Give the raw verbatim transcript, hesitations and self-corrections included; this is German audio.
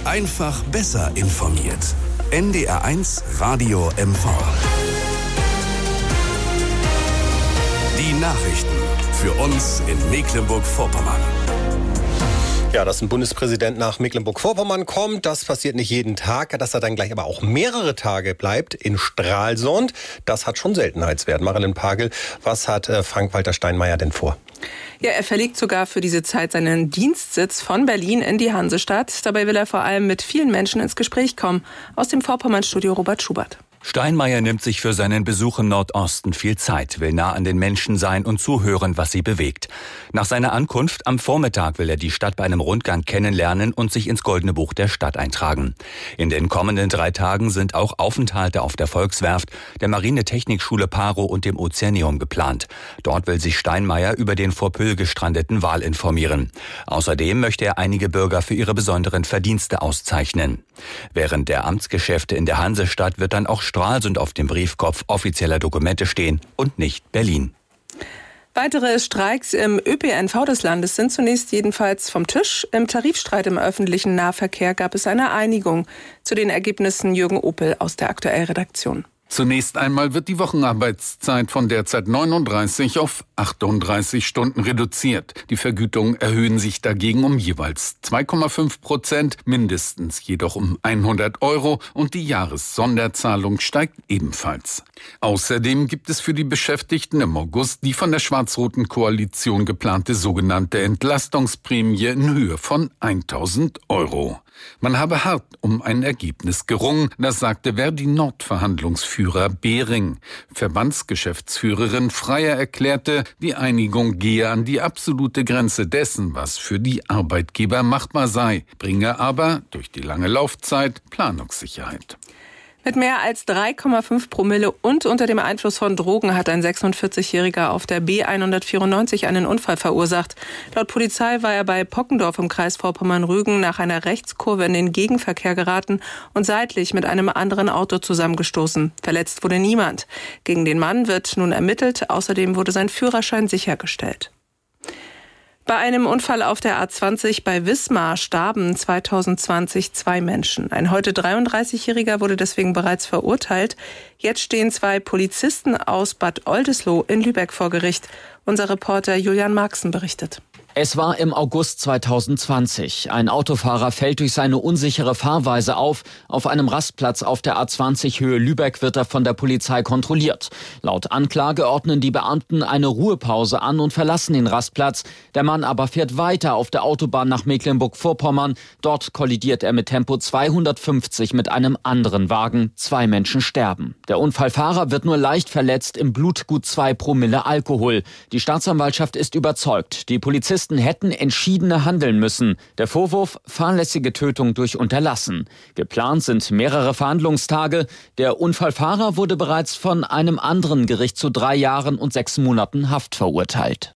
Einfach besser informiert. N D R eins Radio M V. Die Nachrichten für uns in Mecklenburg-Vorpommern. Ja, dass ein Bundespräsident nach Mecklenburg-Vorpommern kommt, das passiert nicht jeden Tag. Dass er dann gleich aber auch mehrere Tage bleibt in Stralsund, das hat schon Seltenheitswert. Marilyn Pagel, was hat äh, Frank-Walter Steinmeier denn vor? Ja, er verlegt sogar für diese Zeit seinen Dienstsitz von Berlin in die Hansestadt. Dabei will er vor allem mit vielen Menschen ins Gespräch kommen. Aus dem Vorpommern-Studio Robert Schubert. Steinmeier nimmt sich für seinen Besuch im Nordosten viel Zeit, will nah an den Menschen sein und zuhören, was sie bewegt. Nach seiner Ankunft am Vormittag will er die Stadt bei einem Rundgang kennenlernen und sich ins Goldene Buch der Stadt eintragen. In den kommenden drei Tagen sind auch Aufenthalte auf der Volkswerft, der Marinetechnikschule Paro und dem Ozeaneum geplant. Dort will sich Steinmeier über den vor Pöhl gestrandeten Wal informieren. Außerdem möchte er einige Bürger für ihre besonderen Verdienste auszeichnen. Während der Amtsgeschäfte in der Hansestadt wird dann auch Stralsund auf dem Briefkopf offizieller Dokumente stehen und nicht Berlin. Weitere Streiks im Ö P N V des Landes sind zunächst jedenfalls vom Tisch. Im Tarifstreit im öffentlichen Nahverkehr gab es eine Einigung. Zu den Ergebnissen Jürgen Opel aus der Aktuellredaktion. Zunächst einmal wird die Wochenarbeitszeit von derzeit neununddreißig auf achtunddreißig Stunden reduziert. Die Vergütungen erhöhen sich dagegen um jeweils zwei Komma fünf Prozent, mindestens jedoch um hundert Euro und die Jahressonderzahlung steigt ebenfalls. Außerdem gibt es für die Beschäftigten im August die von der schwarz-roten Koalition geplante sogenannte Entlastungsprämie in Höhe von tausend Euro. Man habe hart um ein Ergebnis gerungen, das sagte Verdi-Nord-Verhandlungsführer Behring. Verbandsgeschäftsführerin Freier erklärte, die Einigung gehe an die absolute Grenze dessen, was für die Arbeitgeber machbar sei, bringe aber durch die lange Laufzeit Planungssicherheit. Mit mehr als drei Komma fünf Promille und unter dem Einfluss von Drogen hat ein sechsundvierzigjähriger auf der B hundertvierundneunzig einen Unfall verursacht. Laut Polizei war er bei Pockendorf im Kreis Vorpommern-Rügen nach einer Rechtskurve in den Gegenverkehr geraten und seitlich mit einem anderen Auto zusammengestoßen. Verletzt wurde niemand. Gegen den Mann wird nun ermittelt. Außerdem wurde sein Führerschein sichergestellt. Bei einem Unfall auf der A zwanzig bei Wismar starben zweitausendzwanzig zwei Menschen. Ein heute dreiunddreißigjähriger wurde deswegen bereits verurteilt. Jetzt stehen zwei Polizisten aus Bad Oldesloe in Lübeck vor Gericht. Unser Reporter Julian Marxen berichtet. Es war im August zweitausendzwanzig. Ein Autofahrer fällt durch seine unsichere Fahrweise auf. Auf einem Rastplatz auf der A zwanzig Höhe Lübeck wird er von der Polizei kontrolliert. Laut Anklage ordnen die Beamten eine Ruhepause an und verlassen den Rastplatz. Der Mann aber fährt weiter auf der Autobahn nach Mecklenburg-Vorpommern. Dort kollidiert er mit Tempo zweihundertfünfzig mit einem anderen Wagen. Zwei Menschen sterben. Der Unfallfahrer wird nur leicht verletzt, im Blut gut zwei Promille Alkohol. Die Staatsanwaltschaft ist überzeugt. Die Polizisten hätten entschiedener handeln müssen. Der Vorwurf: fahrlässige Tötung durch Unterlassen. Geplant sind mehrere Verhandlungstage. Der Unfallfahrer wurde bereits von einem anderen Gericht zu drei Jahren und sechs Monaten Haft verurteilt.